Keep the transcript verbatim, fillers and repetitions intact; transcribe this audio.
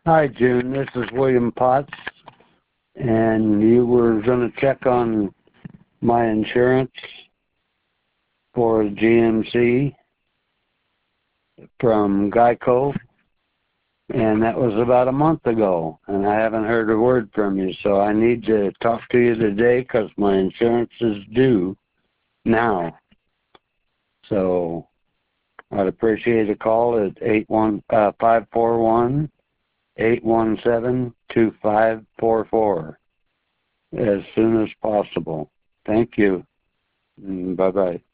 Hi, June. This is William Potts, and you were going to check on my insurance for G M C from Geico, and that was about a month ago, and I haven't heard a word from you, so I need to talk to you today because my insurance is due now. So I'd appreciate a call at eight one uh, five four one, eight one seven, two five four four as soon as possible. Thank you. Bye-bye.